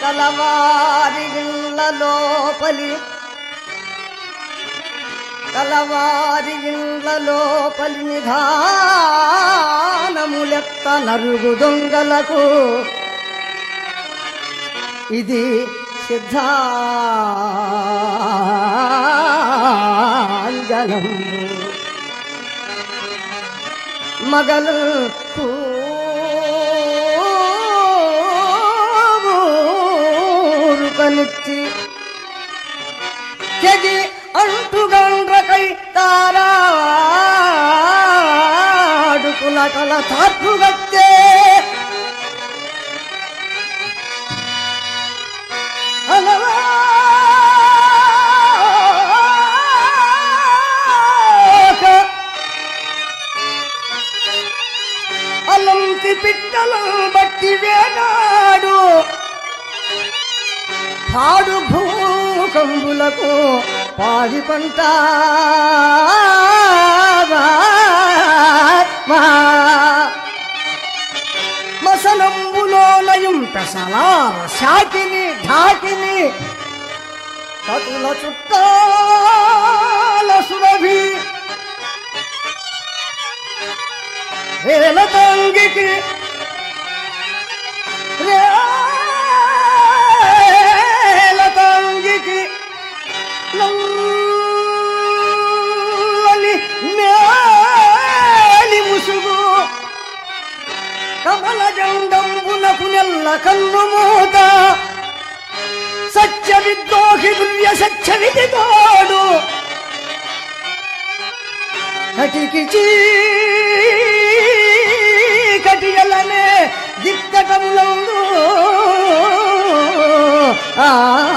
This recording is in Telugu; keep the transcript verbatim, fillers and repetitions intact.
కలవారి ఇళ్ళ లోపలి కలవారి ఇళ్ళ లోపలి నిధానములెత్త నరుగు దొంగలకు ఇది సిద్ధాంజనం మగలు కనిచ్చి తెగి అంటుగండ్రకై తారాడుకుల కల తాత్రుగత్తే అలవా అలంతి పిట్టలం బట్టి వేనాడు పాడు భూకంబులకు పాడి పంట మసనంబులోనయం పెసలార శాకిని ఢాకిని కతుల చుట్టాల సురభి వేలతంగికి వేలతంగికి నల్లని మేలి ముసుగు కమల జండంబునకు నెల్ల కన్ను మూత సత్య విద్రోహి దుర్య సత్య విధి తోడు కటికి కటియలనే దిక్కటములందు ఆ